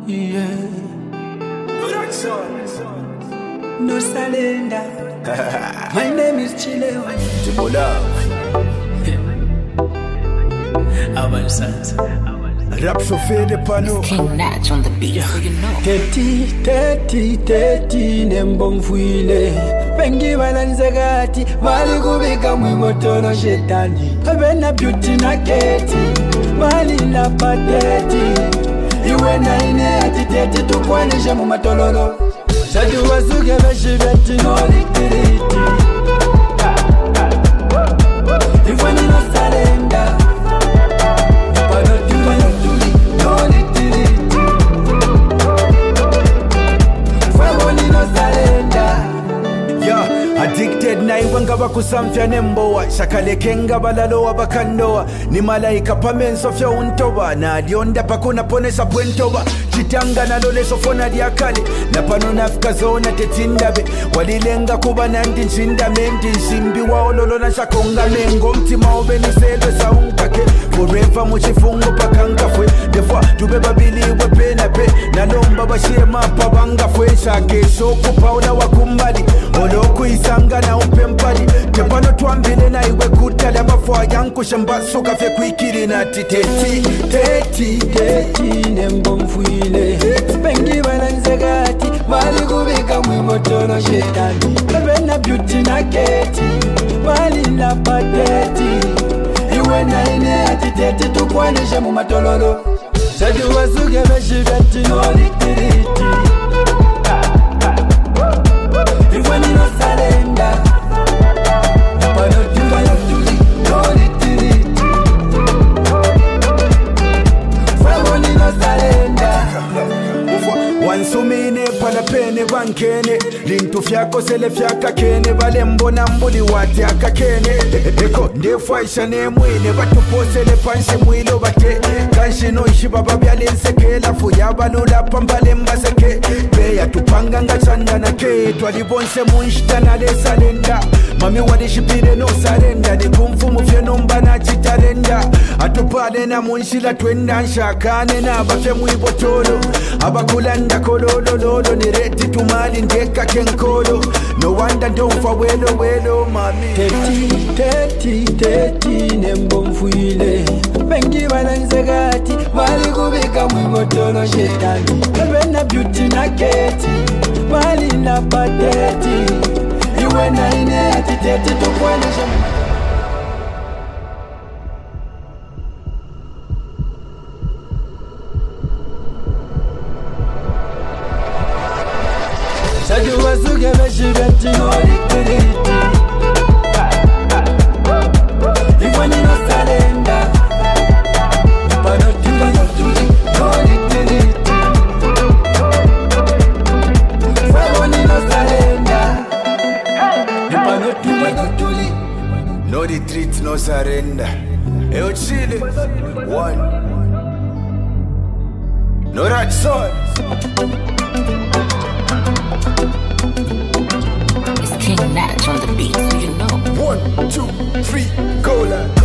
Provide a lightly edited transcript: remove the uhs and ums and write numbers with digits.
Yeah. No surrender. My name is Chilewa. Our sons. Rap chauffeur de panneau. King Natch on the beat, so you know. Teti nembomfuile. Pengi balanzagati, mali kubika mwimotono shetani. Abena beauty na keti, mali la pateti. Iwe na ine atiteti tukwanisha mumatololo. Shadu wazuge beshibeti no litiriti. Iwe ni no surrender. Addicted na iwanga bakusamfya nembowa shakalekenga balalowa bakandowa ni malaika pamensofya untoba na alionda pakuna ponesa pwentoba chitanga naloleso fona lyakale na pano nafika zona tetindabe walilenga kuba nandi nsindamendi nsimbi waololona shakonga mengo mtima obeniselwe saunkake forever muchifungo pakankafwe defwa tube babiliwe penape nalomba bashie mapa bangafwe shakesoku paula wakumbali olokuisanga na upempali tepano twambile na iwe kutala bafwa yankusha mbasuka fye kwikiri na teti nembomfuile pengi balanzagati mali kubika mwimotono shetani abena beauty na keti mali la pateti iwe na ine atiteti tukwanisha mumatololo shadu wazuge beshibeti no litiriti iwe ni no surrender wansumine pala pene bankene lintu fyako sele fyaka kene bale mbona mbuli wate akakene eko ndefwaisha nemwine batuposele panshi mwilo bate kanshi noishi baba byalensekela fuya balula pambale mbaseke beya tupanga nga chandana ke twalibonse munshitana lesalenda mami walishipire no sarenda nikumfumu fye nomba na chitarenda atupale na munshila twenda nshakane na bafye mwibotolo abakulanda kololololo nireti tumali ndeka kenkolo no wanda ndomfa welo mami teti nembomfuile pengi balanzagati mali kubika mwimotono shetani abena beauty na keti mali la pateti iwe na ine atiteti tukwanisha shadu wazuge beshibeti no litiriti iwe ni no surrender no litiriti iwe ni no surrender no retreat no surrender eyo chile one no rat son. It's King Natch on the beat, so you know. 1, 2, 3, go like